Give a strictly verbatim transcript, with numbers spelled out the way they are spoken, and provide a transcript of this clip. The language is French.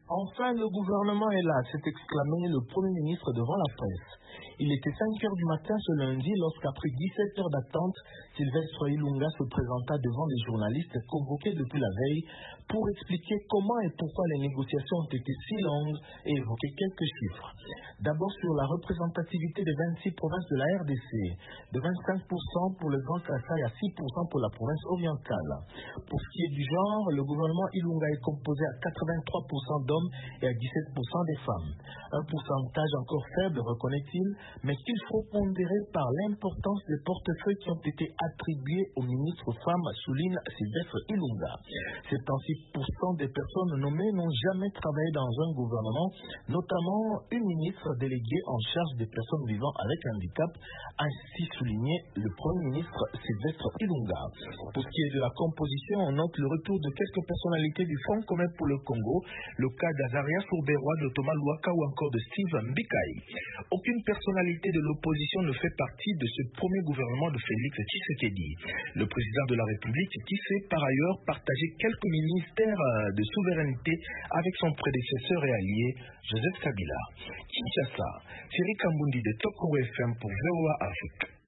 Enfin, le gouvernement est là, s'est exclamé le Premier ministre devant la presse. Il était cinq heures du matin ce lundi lorsqu'après dix-sept heures d'attente, Sylvestre Ilunga se présenta devant les journalistes convoqués depuis la veille pour expliquer comment et pourquoi les négociations ont été si longues et évoquer quelques chiffres. D'abord sur la représentativité des vingt-six provinces de la R D C, de vingt-cinq pour cent pour le Grand Kasaï à six pour cent pour la province orientale. Pour ce qui est du genre, le gouvernement Ilunga est composé à quatre-vingt-trois pour cent d'hommes et à dix-sept pour cent des femmes. Un pourcentage encore faible, reconnaît-il, mais qu'il faut pondérer par l'importance des portefeuilles qui ont été attribués aux ministres femmes, souligne Sylvestre Ilunga. soixante-six pour cent des personnes nommées n'ont jamais travaillé dans un gouvernement, notamment une ministre déléguée en charge des personnes vivant avec handicap, a ainsi souligné le Premier ministre Sylvestre Ilunga. Pour ce qui est de la composition, on note le retour de quelques personnalités du Front commun pour le Congo, le cas d'Azaria Sourberois, de Thomas Luaka ou encore de Steve Mbikaï. Aucune personnalité de l'opposition ne fait partie de ce premier gouvernement de Félix Tshisekedi. Le président de la République, qui sait par ailleurs partager quelques ministères de souveraineté avec son prédécesseur et allié, Joseph Kabila. Kinshasa, Thierry Kambundi de Toko F M pour V O A Afrique.